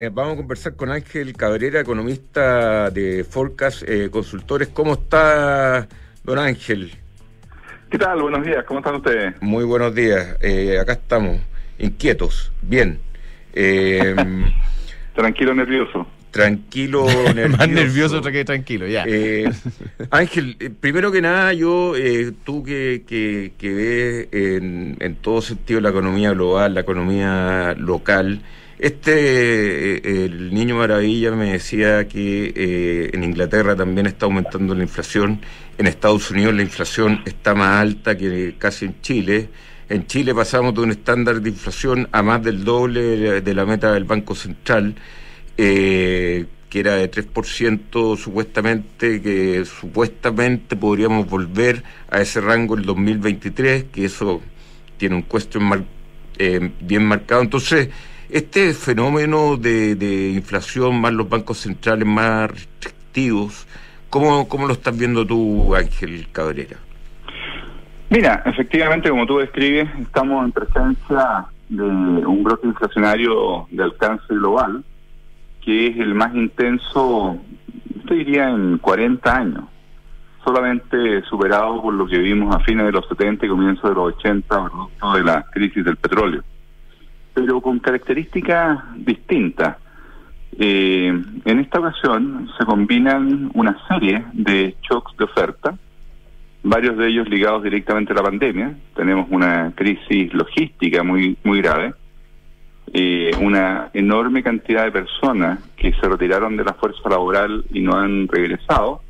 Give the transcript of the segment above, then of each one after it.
Vamos a conversar con Ángel Cabrera, economista de Forecast Consultores. ¿Cómo está, don Ángel? ¿Qué tal? Buenos días, ¿cómo están ustedes? Muy buenos días. Acá estamos, inquietos, bien. Tranquilo, nervioso. Tranquilo, nervioso. Más nervioso que tranquilo, ya. Ángel, primero que nada, tú que ves en todo sentido la economía global, la economía local. El Niño Maravilla me decía que en Inglaterra también está aumentando la inflación. En Estados Unidos la inflación está más alta que casi en Chile. En Chile pasamos de un estándar de inflación a más del doble de la meta del Banco Central, que era de 3% supuestamente, que supuestamente podríamos volver a ese rango el 2023, que eso tiene un question mark bien marcado. Entonces, este fenómeno de inflación más los bancos centrales más restrictivos, ¿cómo lo estás viendo tú, Ángel Cabrera? Mira, efectivamente, como tú describes, estamos en presencia de un brote inflacionario de alcance global, que es el más intenso, yo diría, en 40 años, solamente superado por lo que vimos a fines de los 70 y comienzos de los 80, producto de la crisis del petróleo, pero con características distintas. En esta ocasión se combinan una serie de shocks de oferta, varios de ellos ligados directamente a la pandemia. Tenemos una crisis logística muy grave, una enorme cantidad de personas que se retiraron de la fuerza laboral y no han regresado,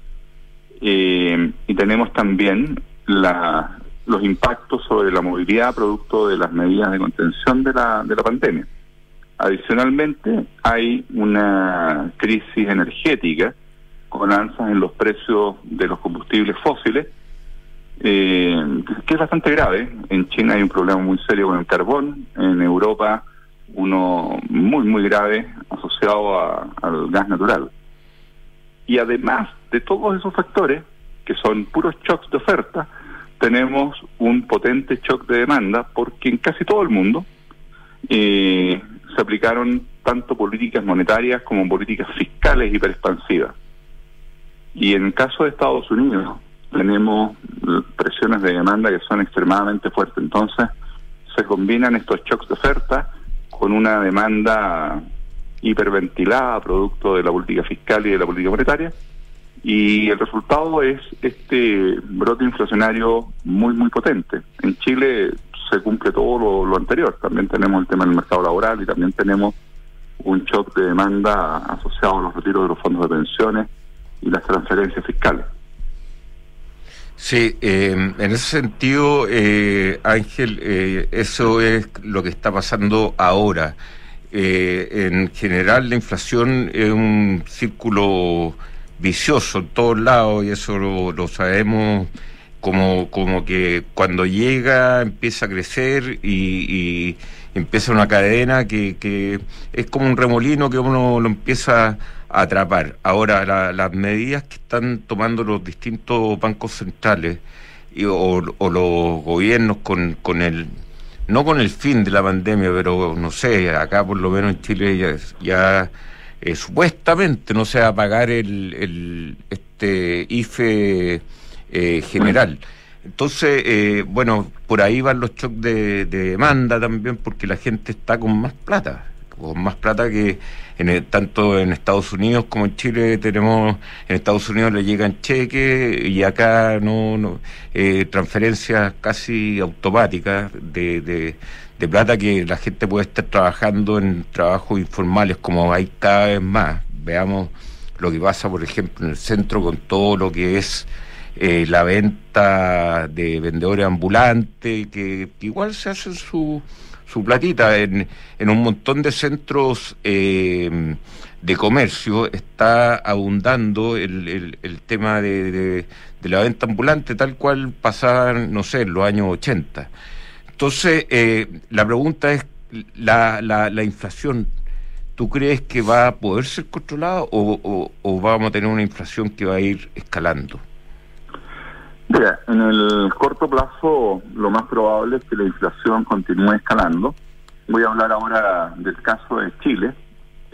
y tenemos también los impactos sobre la movilidad producto de las medidas de contención de la pandemia. Adicionalmente, hay una crisis energética con alzas en los precios de los combustibles fósiles, que es bastante grave. En China hay un problema muy serio con el carbón, en Europa uno muy grave asociado al gas natural. Y además de todos esos factores, que son puros shocks de oferta, tenemos un potente shock de demanda, porque en casi todo el mundo se aplicaron tanto políticas monetarias como políticas fiscales hiperexpansivas. Y en el caso de Estados Unidos tenemos presiones de demanda que son extremadamente fuertes. Entonces se combinan estos shocks de oferta con una demanda hiperventilada producto de la política fiscal y de la política monetaria, y el resultado es este brote inflacionario muy potente. En Chile se cumple todo lo anterior. También tenemos el tema del mercado laboral y también tenemos un shock de demanda asociado a los retiros de los fondos de pensiones y las transferencias fiscales. Sí, en ese sentido, Ángel, eso es lo que está pasando ahora. En general, la inflación es un círculo vicioso en todos lados, y eso lo sabemos, como que cuando llega empieza a crecer y empieza una cadena que es como un remolino que uno lo empieza a atrapar. Ahora, las medidas que están tomando los distintos bancos centrales o los gobiernos con el, no con el fin de la pandemia, pero no sé, acá por lo menos en Chile ya supuestamente no se va a pagar este IFE general. Entonces, por ahí van los shocks de demanda también, porque la gente está con más plata que tanto en Estados Unidos como en Chile. En Estados Unidos le llegan cheques y acá no transferencias casi automáticas de plata, que la gente puede estar trabajando en trabajos informales como hay cada vez más. Veamos lo que pasa, por ejemplo, en el centro con todo lo que es la venta de vendedores ambulantes, que igual se hacen su platita en un montón de centros de comercio. Está abundando el tema de la venta ambulante, tal cual pasaba, no sé, en los años 80. Entonces, la pregunta es, la inflación, ¿tú crees que va a poder ser controlada o vamos a tener una inflación que va a ir escalando? Mira, en el corto plazo lo más probable es que la inflación continúe escalando. Voy a hablar ahora del caso de Chile.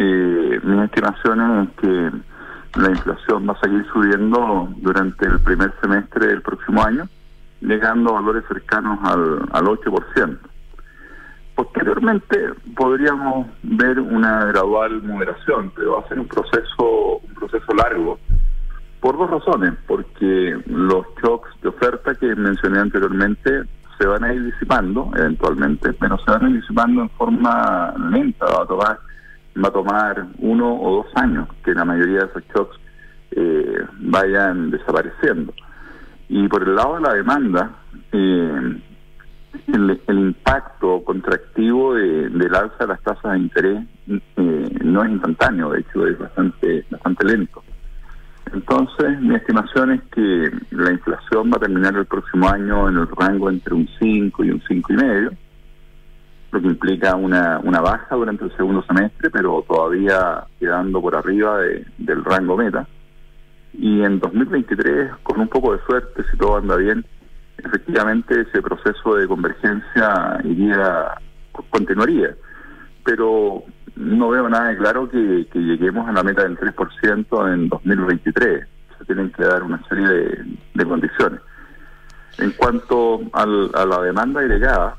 estimaciones es que la inflación va a seguir subiendo durante el primer semestre del próximo año, llegando a valores cercanos al 8%. Posteriormente podríamos ver una gradual moderación, pero va a ser un proceso largo, por dos razones: porque los shocks de oferta que mencioné anteriormente se van a ir disipando eventualmente, pero se van a ir disipando en forma lenta. Va a tomar 1 o 2 años que la mayoría de esos shocks vayan desapareciendo. Y por el lado de la demanda, el impacto contractivo del alza de las tasas de interés no es instantáneo, de hecho es bastante lento. Entonces, mi estimación es que la inflación va a terminar el próximo año en el rango entre un 5 y un 5,5, lo que implica una baja durante el segundo semestre, pero todavía quedando por arriba del rango meta. Y en 2023, con un poco de suerte, si todo anda bien, efectivamente ese proceso de convergencia continuaría. Pero no veo nada de claro que lleguemos a la meta del 3% en 2023. Se tienen que dar una serie de condiciones. En cuanto a la demanda agregada,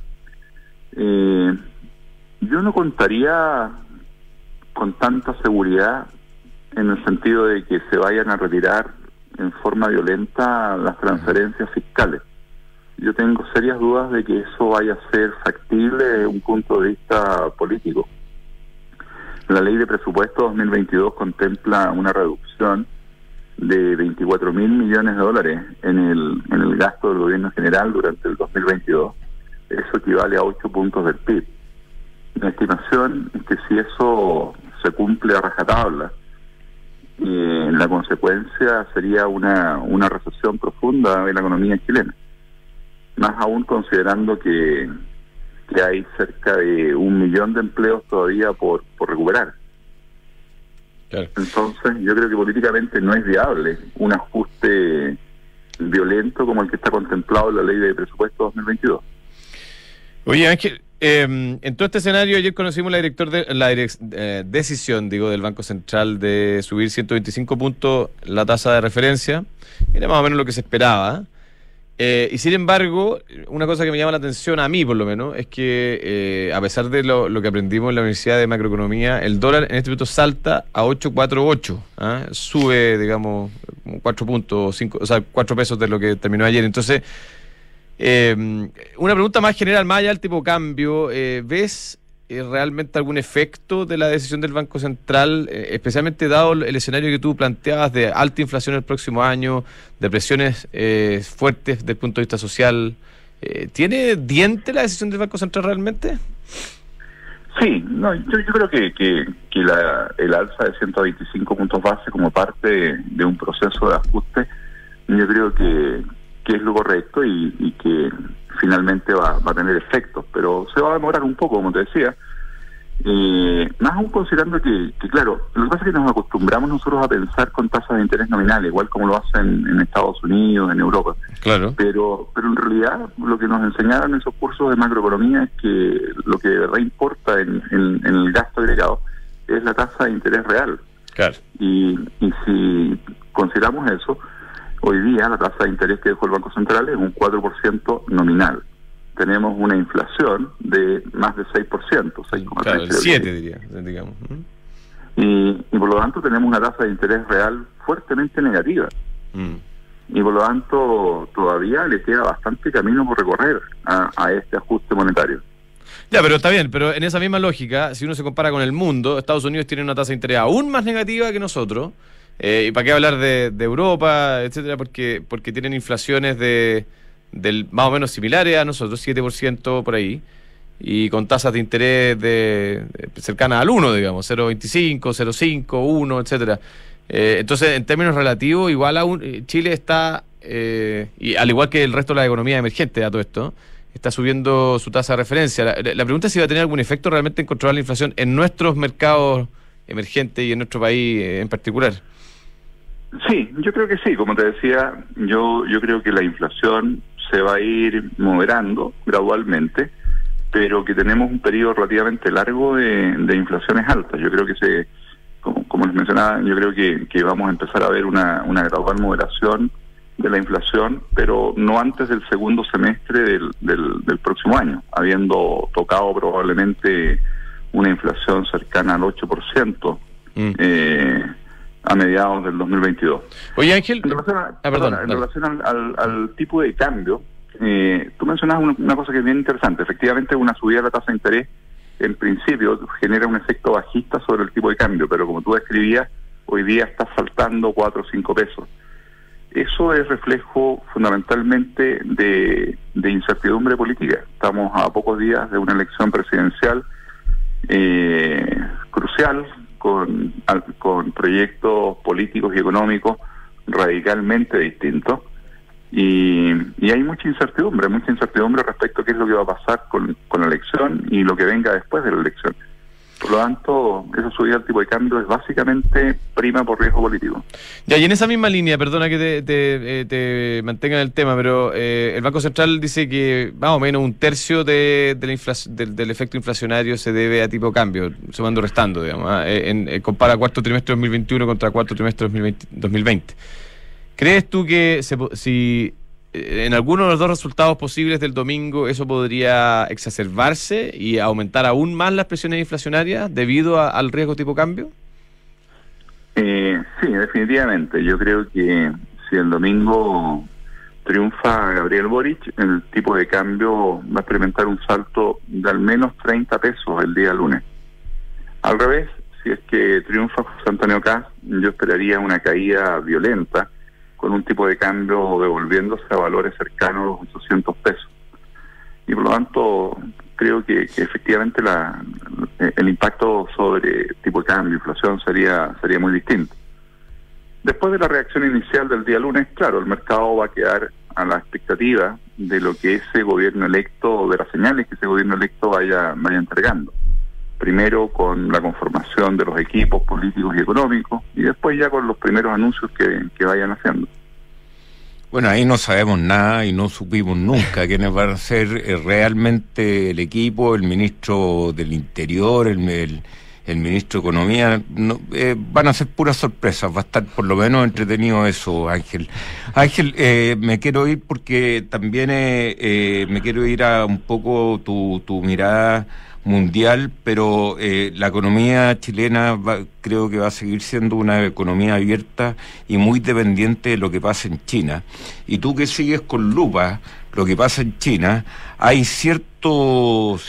yo no contaría con tanta seguridad en el sentido de que se vayan a retirar en forma violenta las transferencias fiscales. Yo tengo serias dudas de que eso vaya a ser factible desde un punto de vista político. La ley de presupuesto 2022 contempla una reducción de 24.000 millones de dólares en el gasto del gobierno general durante el 2022. Eso equivale a 8 puntos del PIB. Mi estimación es que si eso se cumple a rajatabla, la consecuencia sería una recesión profunda en la economía chilena. Más aún considerando que hay cerca de 1 millón de empleos todavía por recuperar. Claro. Entonces, yo creo que políticamente no es viable un ajuste violento como el que está contemplado en la ley de presupuesto 2022. Oye, Ángel, en todo este escenario, ayer conocimos la decisión del Banco Central de subir 125 puntos la tasa de referencia. Era más o menos lo que se esperaba. Y sin embargo, una cosa que me llama la atención, a mí por lo menos, es que a pesar de lo que aprendimos en la Universidad de Macroeconomía, el dólar en este momento salta a 8,48. Sube, digamos, 4 puntos, 5, o sea, 4 pesos de lo que terminó ayer. Entonces, una pregunta más general, más allá del tipo de cambio, ¿ves realmente algún efecto de la decisión del Banco Central, especialmente dado el escenario que tú planteabas de alta inflación el próximo año, de presiones fuertes desde el punto de vista social? ¿Tiene diente la decisión del Banco Central realmente? Sí, no, yo creo que el alza de 125 puntos base como parte de un proceso de ajuste, yo creo que es lo correcto y que finalmente va a tener efectos, pero se va a demorar un poco, como te decía, más aún considerando que claro, lo que pasa es que nos acostumbramos nosotros a pensar con tasas de interés nominales, igual como lo hacen en Estados Unidos, en Europa. Claro. Pero en realidad lo que nos enseñaron en esos cursos de macroeconomía es que lo que de verdad importa en el gasto agregado es la tasa de interés real. Claro. Y si consideramos eso, hoy día la tasa de interés que dejó el Banco Central es un 4% nominal. Tenemos una inflación de más de 6%, 6,3%. Claro, el 7 diría, digamos. Y por lo tanto tenemos una tasa de interés real fuertemente negativa. Y por lo tanto todavía le queda bastante camino por recorrer a este ajuste monetario. Ya, pero está bien, pero en esa misma lógica, si uno se compara con el mundo, Estados Unidos tiene una tasa de interés aún más negativa que nosotros. ¿Y para qué hablar de Europa, etcétera? Porque tienen inflaciones del más o menos similares a nosotros, 7% por ahí, y con tasas de interés cercanas al 1, digamos, 0,25, 0,5, 1, etcétera. Entonces, en términos relativos, igual aún Chile está, y al igual que el resto de las economías emergentes a todo esto, está subiendo su tasa de referencia. La pregunta es si va a tener algún efecto realmente en controlar la inflación en nuestros mercados emergentes y en nuestro país en particular. Sí, yo creo que sí. Como te decía, yo creo que la inflación se va a ir moderando gradualmente, pero que tenemos un periodo relativamente largo de inflaciones altas. Yo creo que como como les mencionaba, yo creo que vamos a empezar a ver una gradual moderación de la inflación, pero no antes del segundo semestre del próximo año, habiendo tocado probablemente una inflación cercana al 8% a mediados del 2022. Oye, Ángel, en relación al tipo de cambio, tú mencionabas una cosa que es bien interesante. Efectivamente, una subida de la tasa de interés en principio genera un efecto bajista sobre el tipo de cambio, pero como tú describías, hoy día está faltando 4 o 5 pesos. Eso es reflejo fundamentalmente de incertidumbre política. Estamos a pocos días de una elección presidencial crucial, con proyectos políticos y económicos radicalmente distintos, y hay mucha incertidumbre respecto a qué es lo que va a pasar con la elección y lo que venga después de la elección. Por lo tanto, esa subida del tipo de cambio es básicamente prima por riesgo político. Ya, y en esa misma línea, perdona que te mantenga en el tema, pero el Banco Central dice que más o menos un tercio de del efecto inflacionario se debe a tipo de cambio, sumando o restando, digamos, compara cuarto trimestre 2021 contra cuarto trimestre 2020. ¿Crees tú que si en alguno de los dos resultados posibles del domingo eso podría exacerbarse y aumentar aún más las presiones inflacionarias debido al riesgo tipo cambio? Sí, definitivamente. Yo creo que si el domingo triunfa Gabriel Boric, el tipo de cambio va a experimentar un salto de al menos 30 pesos el día lunes. Al revés, si es que triunfa José Antonio Kast, yo esperaría una caída violenta, con un tipo de cambio devolviéndose a valores cercanos a los 800 pesos. Y por lo tanto, creo que efectivamente el impacto sobre tipo de cambio, inflación, sería muy distinto. Después de la reacción inicial del día lunes, claro, el mercado va a quedar a la expectativa de lo que ese gobierno electo, de las señales que ese gobierno electo vaya entregando. Primero con la conformación de los equipos políticos y económicos, y después ya con los primeros anuncios que vayan haciendo. Bueno, ahí no sabemos nada y no supimos nunca quiénes van a ser realmente el equipo, el ministro del Interior, el ministro de Economía. Van a ser puras sorpresas, va a estar por lo menos entretenido eso, Ángel. Ángel, me quiero ir porque también me quiero ir a un poco tu mirada mundial, pero la economía chilena creo que va a seguir siendo una economía abierta y muy dependiente de lo que pasa en China. Y tú que sigues con lupa lo que pasa en China, hay ciertos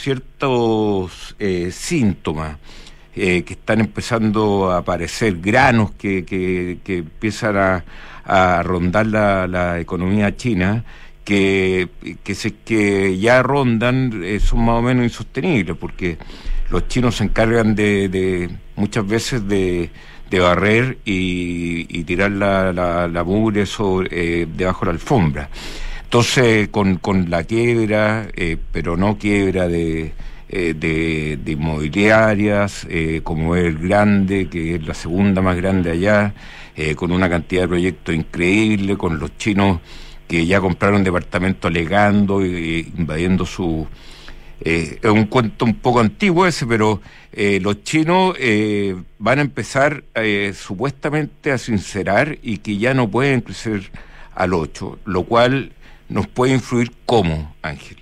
síntomas que están empezando a aparecer, granos que empiezan a rondar la economía china, que ya rondan, son más o menos insostenibles, porque los chinos se encargan de muchas veces de barrer y tirar la mugre debajo de la alfombra. Entonces, con la quiebra, pero no quiebra de inmobiliarias, como es el Grande, que es la segunda más grande allá, con una cantidad de proyectos increíble, con los chinos que ya compraron departamentos alegando e invadiendo su... es un cuento un poco antiguo ese, pero los chinos van a empezar supuestamente a sincerar y que ya no pueden crecer al 8, lo cual nos puede influir ¿cómo, Ángel?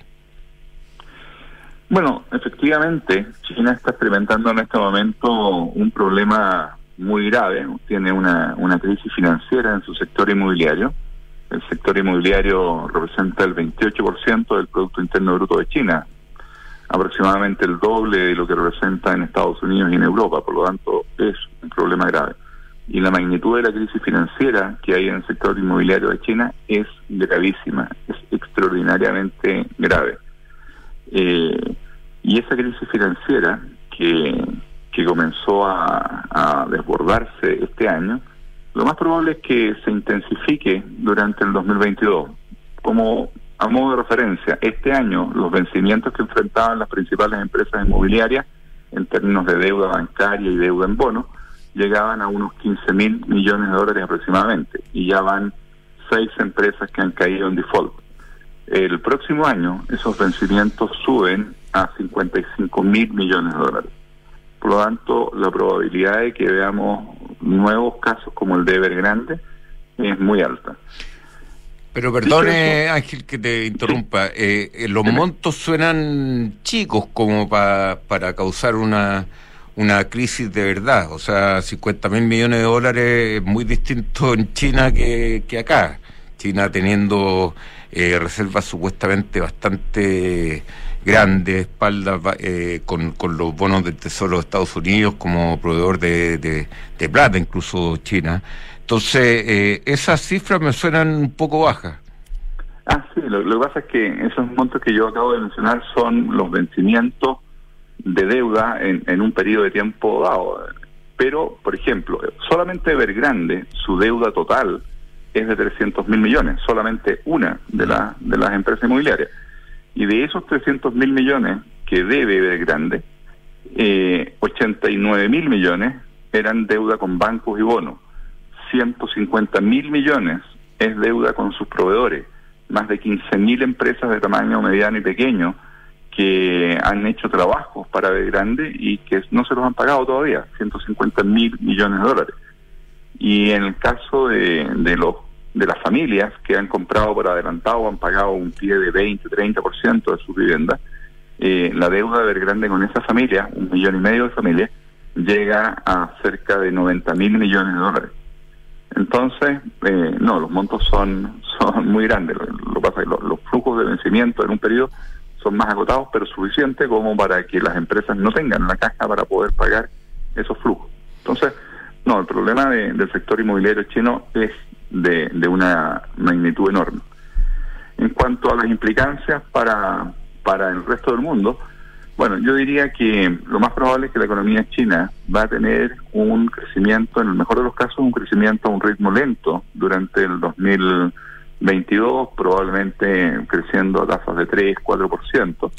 Bueno, efectivamente, China está experimentando en este momento un problema muy grave. Tiene una crisis financiera en su sector inmobiliario. El sector inmobiliario representa el 28% del Producto Interno Bruto de China, aproximadamente el doble de lo que representa en Estados Unidos y en Europa. Por lo tanto, es un problema grave. Y la magnitud de la crisis financiera que hay en el sector inmobiliario de China es gravísima, es extraordinariamente grave. Y esa crisis financiera que comenzó a desbordarse este año, lo más probable es que se intensifique durante el 2022. Como a modo de referencia, este año los vencimientos que enfrentaban las principales empresas inmobiliarias en términos de deuda bancaria y deuda en bonos llegaban a unos 15.000 millones de dólares aproximadamente, y ya van 6 empresas que han caído en default. El próximo año esos vencimientos suben a 55.000 millones de dólares. Por lo tanto, la probabilidad de que veamos nuevos casos como el de Evergrande es muy alta. Pero perdone, Ángel, que te interrumpa. Los montos suenan chicos como para causar una crisis de verdad. O sea, 50.000 millones de dólares es muy distinto en China que acá. China teniendo reservas supuestamente bastante grandes, espaldas con los bonos del Tesoro de Estados Unidos como proveedor de plata, incluso China. Entonces, esas cifras me suenan un poco bajas. Sí, lo que pasa es que esos montos que yo acabo de mencionar son los vencimientos de deuda en un periodo de tiempo dado. Pero, por ejemplo, solamente Evergrande, su deuda total es de 300.000 millones, solamente una de las empresas inmobiliarias. Y de esos 300.000 millones que debe Evergrande, 89.000 millones eran deuda con bancos y bonos. 150.000 millones es deuda con sus proveedores, más de 15.000 empresas de tamaño mediano y pequeño que han hecho trabajos para Evergrande y que no se los han pagado todavía, 150.000 millones de dólares. Y en el caso de las familias que han comprado por adelantado, han pagado un pie de 20-30% de su vivienda, la deuda de Evergrande con esa familia, 1,5 millones de familias, llega a cerca de 90.000 millones de dólares. Entonces, no, los montos son muy grandes. Lo que pasa es que los flujos de vencimiento en un periodo son más acotados, pero suficientes como para que las empresas no tengan la caja para poder pagar esos flujos. Entonces, no, el problema del sector inmobiliario chino es de una magnitud enorme. En cuanto a las implicancias para el resto del mundo, bueno, yo diría que lo más probable es que la economía china va a tener un crecimiento, en el mejor de los casos, un crecimiento a un ritmo lento durante el 2022, probablemente creciendo a tasas de 3-4%.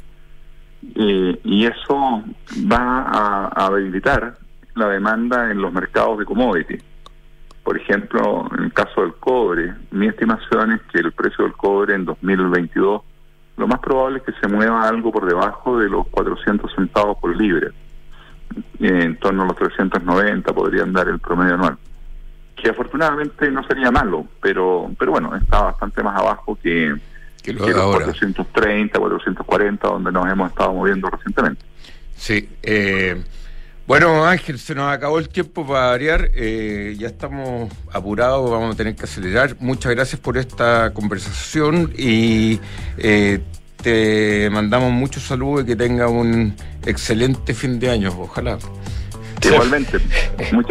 Y eso va a habilitar la demanda en los mercados de commodities. Por ejemplo, en el caso del cobre, mi estimación es que el precio del cobre en 2022 lo más probable es que se mueva algo por debajo de los 400 centavos por libra. En torno a los 390 podrían dar el promedio anual. Que afortunadamente no sería malo, pero bueno, está bastante más abajo que los 430, 440, donde nos hemos estado moviendo recientemente. Sí, bueno, Ángel, se nos acabó el tiempo para variar, ya estamos apurados, vamos a tener que acelerar. Muchas gracias por esta conversación y te mandamos muchos saludos y que tenga un excelente fin de año, ojalá. Igualmente, muchas